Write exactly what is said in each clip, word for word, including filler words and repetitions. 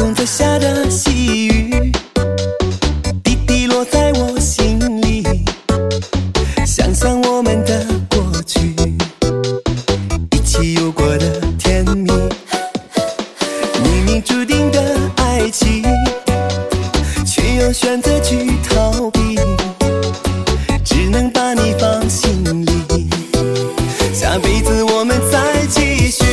空在下着细雨，滴滴落在我心里，想想我们的过去，一起有过的甜蜜，冥冥注定的爱情，却又选择去逃避，只能把你放心里，下辈子我们再继续。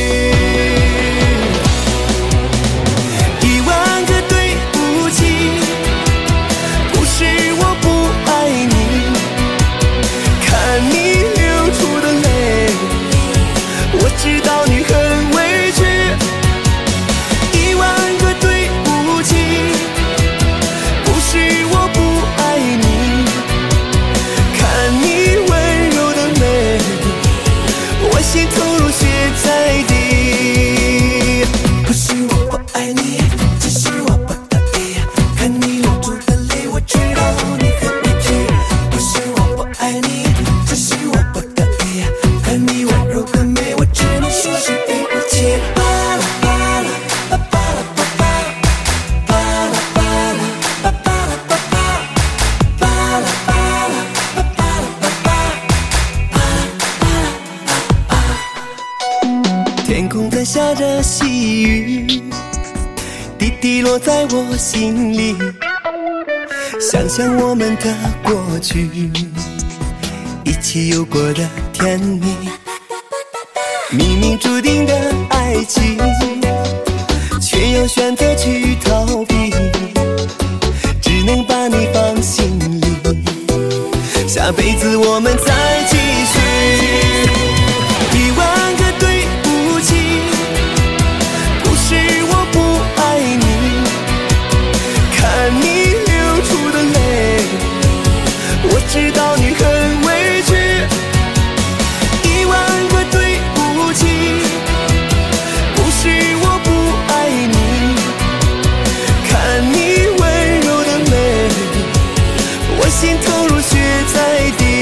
一万个对不起，不是我不爱你，看你流出的泪，我知道你很委屈。一万个对不起，不是我不爱你，看你温柔的美，我心投入血在地。不是我不爱你，只是我不得已，看你流出的泪，我知道你很委屈。不是我不爱你，只是我不得已，看你温柔的美，我只能说声对不起。巴拉巴拉巴巴拉巴巴，巴拉巴拉巴巴拉巴巴，巴拉巴拉巴巴拉巴巴，巴拉巴拉。天空在下着细雨，滴滴落在我心里，想想我们的过去，一起有过的甜蜜，冥冥注定的爱情，却又选择去逃避，只能把你放心里，下辈子我们再继续。一万个对不起，不是我不爱你，看你流出的泪，我知道你很委屈。一万个对不起，不是我不爱你，看你温柔的美，我心投入血在地。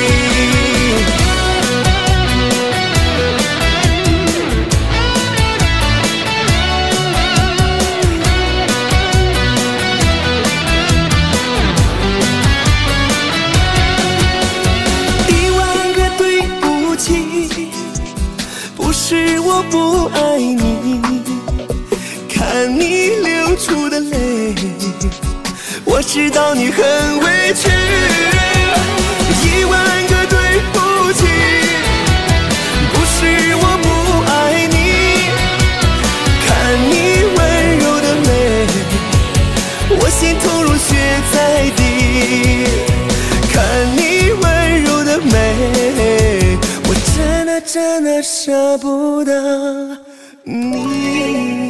一万个对不起，不是我不爱你，看你流出的泪，我知道你很委屈。一万个对不起，不是我不爱你，看你温柔的美，我心投入血在地，看你温柔的美，我真的真的舍不得你。